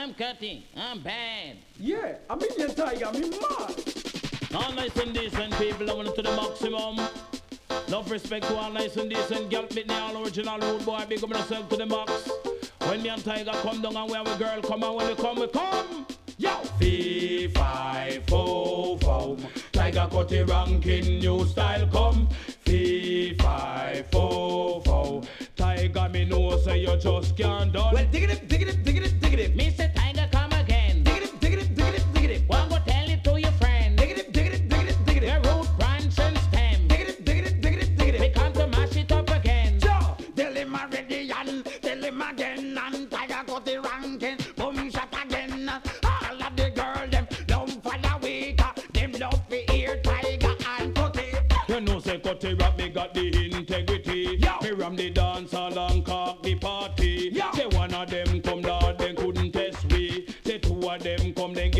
I'm cutting. I'm bad. Yeah, I mean your tiger, me mad. All nice and decent people, I want it to the maximum. Love, respect to all nice and decent girl, bit me all original rude boy, big up myself to the max. When me and Tiger come down and where we girl come and when we come. Yo! Fee, fi, fo, fo. Tiger cut the ranking, new style come. Fee, fi, fo, fo. Tiger, me know say you just can't done. Well, dig it, dig it, dig it, dig it. Mr. Tiger, come again. Dig it, dig it, dig it, dig it. One go tell it to your friend. Dig it, dig it, dig it, dig it. The root, branch and stem. Dig it, dig it, dig it, dig it. We come to mash it up again. Joe, tell him already and tell him again. And Tiger got the ranking, boom shot again. All of the girl them love for the week. Them love to hear Tiger and cut it. You know say cut the rap, me got the integrity. Yo. Me ram the dance all and cock the party. Yo. Say one of them come down, they couldn't test we. Say two of them come, they